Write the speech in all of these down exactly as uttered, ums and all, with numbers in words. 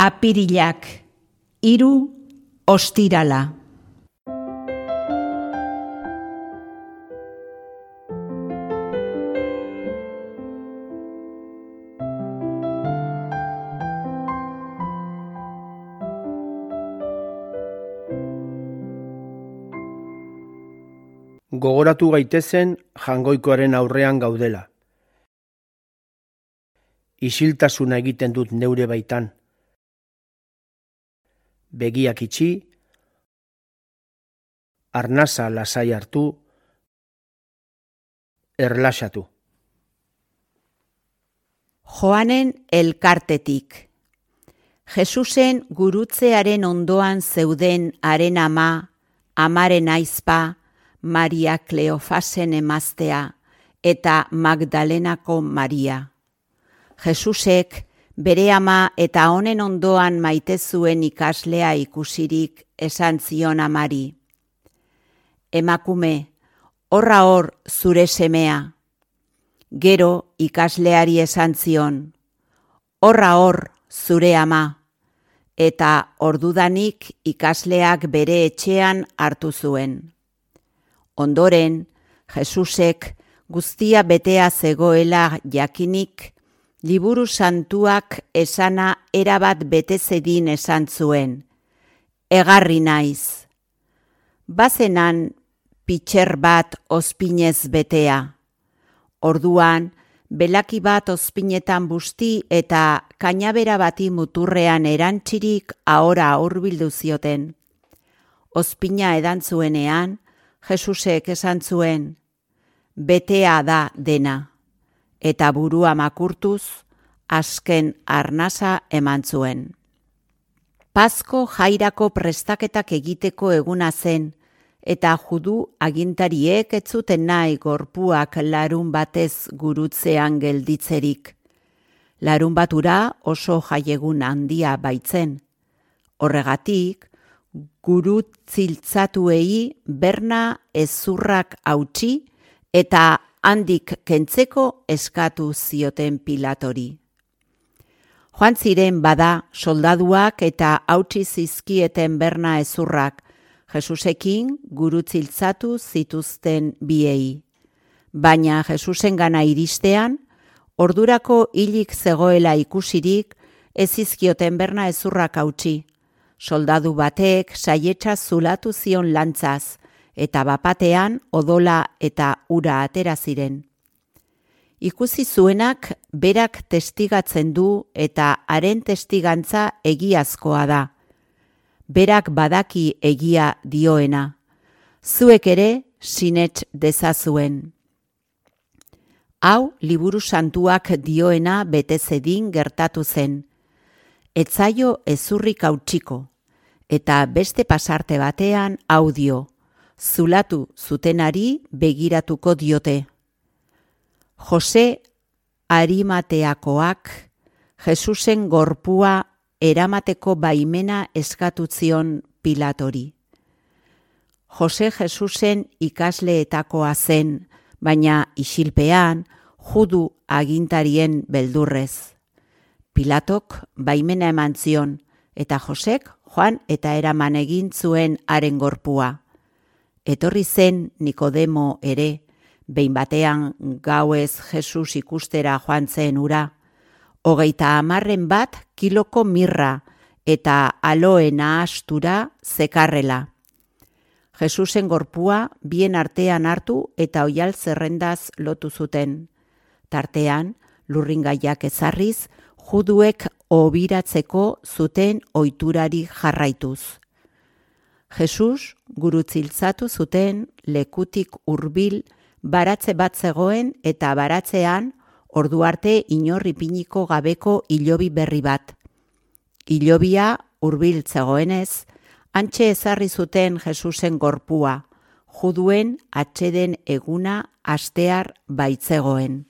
Apirilak, hiru ostirala. Gogoratu gaitezen Jangoikoaren aurrean gaudela. Isiltasuna egiten dut neure baitan. Begiak itxi, arnasa lasai hartu, erlaxatu. Joanen elkartetik. Jesusen gurutzearen ondoan zeuden haren ama, amaren aizpa, Maria Kleofasen emaztea eta Magdalenako Maria. Jesusek bere ama eta honen ondoan maite zuen ikaslea ikusirik esan zion amari. Emakume, horra hor zure semea. Gero ikasleari esan zion, horra hor zure ama. Eta ordudanik ikasleak bere etxean hartu zuen. Ondoren, Jesusek guztia betea zegoela jakinik, liburu santuak esana erabat bete zedin esan zuen. Egarri naiz. Bazenan pitxer bat ozpinez betea. Orduan, belaki bat ozpinetan busti eta kainabera bati muturrean erantzirik ahora hurbildu zioten. Ozpina edantzuenean, Jesusek esan zuen, betea da dena, eta burua makurtuz, azken arnasa eman zuen. Pasko jairako prestaketak egiteko eguna zen, eta judu agintariek ez zuten nahi gorpuak larun batez gurutzean gelditzerik. Larun batura oso jaiegun handia baitzen. Horregatik, gurutziltzatuei berna ezurrak hautsi eta handik kentzeko eskatu zioten Pilatori. Joan ziren bada soldaduak eta hautsi zizkieten berna ezurrak, Jesusekin gurutziltzatu zituzten biei. Baina Jesusen gana iristean, ordurako hilik zegoela ikusirik, ez zizkioten berna ezurrak hautsi. Soldadu batek saietsa zulatu zion lantzaz, eta bapatean odola eta ura atera ziren. Ikusi zuenak berak testigatzen du eta haren testigantza egiazkoa da. Berak badaki egia dioena. Zuek ere sinets dezazuen. Hau liburu santuak dioena bete zedin gertatu zen. Etzaio ezurrik hautsiko. Eta beste pasarte batean hau dio, zulatu zutenari begiratuko diote. Jose Arimateakoak Jesusen gorpua eramateko baimena eskatu zion Pilatori. Jose Jesusen ikasleetakoa zen, baina isilpean judu agintarien beldurrez. Pilatok baimena eman zion, eta Josek joan eta eraman egin zuen haren gorpua. Etorri zen Nikodemo ere, behin batean gauez Jesus ikustera joan zen ura, hogeita hamarren bat kiloko mirra eta aloe nahastura zekarrela. Jesusen gorpua bien artean hartu eta oial zerrendaz lotu zuten. Tartean, lurringaiak ezarriz, juduek obiratzeko zuten ohiturari jarraituz. Jesus gurutziltzatu zuten lekutik hurbil baratze bat zegoen eta baratzean ordu arte inor ipiniko gabeko hilobi berri bat. Hilobia hurbil zegoenez, hantxe ezarri zuten Jesusen gorpua, juduen atseden eguna astear baitzegoen.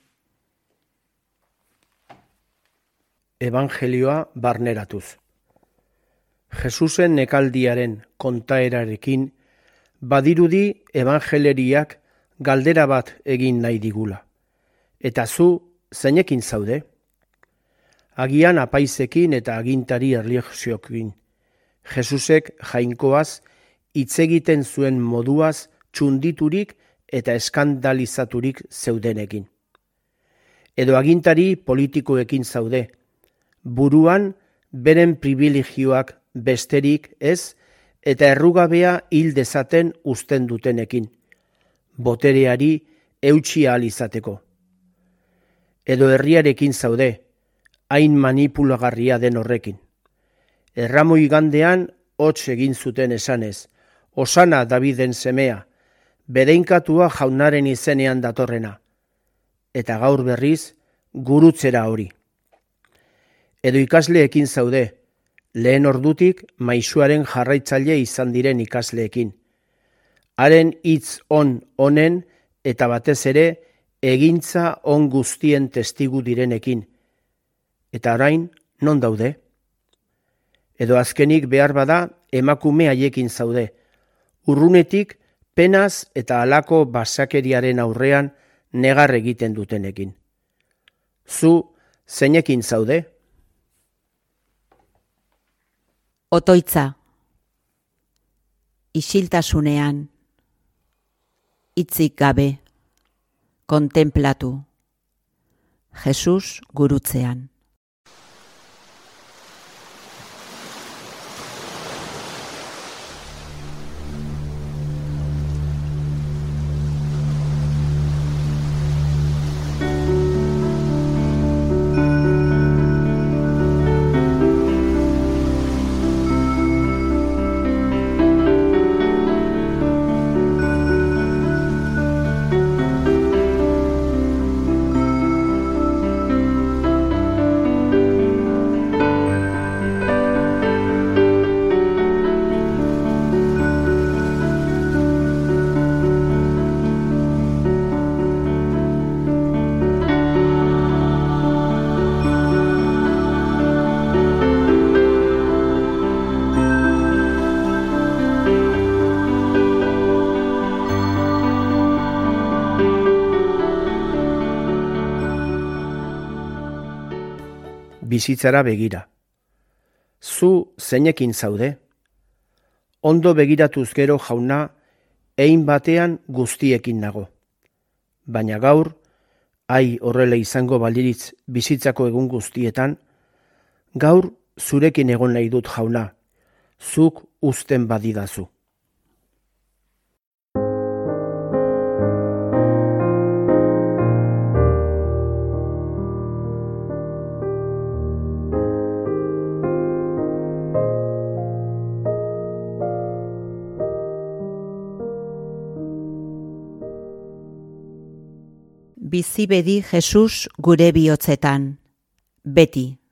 Evangelioa barneratuz. Jesusen nekaldiaren kontaerarekin badirudi evangeleriak galdera bat egin nahi digula. Eta zu zeinekin zaude? agian apaizekin eta agintari erlijioekin. Jesusek jainkoaz hitz egiten zuen moduaz txunditurik eta eskandalizaturik zeudenekin. Edo agintari politikoekin zaude, buruan beren privilegioak besterik ez eta errugabea hil dezaten uzten dutenekin, botereari eutsi ahal izateko. Edo herriarekin zaude, hain manipulagarria den horrekin. Erramoi gandean hots egin zuten esanez, Osana Daviden semea, bedeinkatua jaunaren izenean datorrena, eta gaur berriz gurutzera hori. Edo ikasleekin zaude, lehen ordutik maisuaren jarraitzaile izan diren ikasleekin. Haren hitz on honen eta batez ere egintza on guztien testigu direnekin. Eta orain non daude? Edo azkenik behar bada emakume haiekin zaude, urrunetik penaz eta halako basakeriaren aurrean negar egiten dutenekin. Zu zeinekin zaude? Otoitza. Isiltasunean. Hitzik gabe. Kontenplatu. Jesus gurutzean. Bizitzara begira. Zu zeinekin zaude? Ondo begiratuz gero jauna, hein batean guztiekin nago. Baina gaur, ai horrela izango baliritz bizitzako egun guztietan, gaur zurekin egon nahi dut jauna, zuk uzten badidazu. Bizi bedi Jesus gure bihotzetan, beti.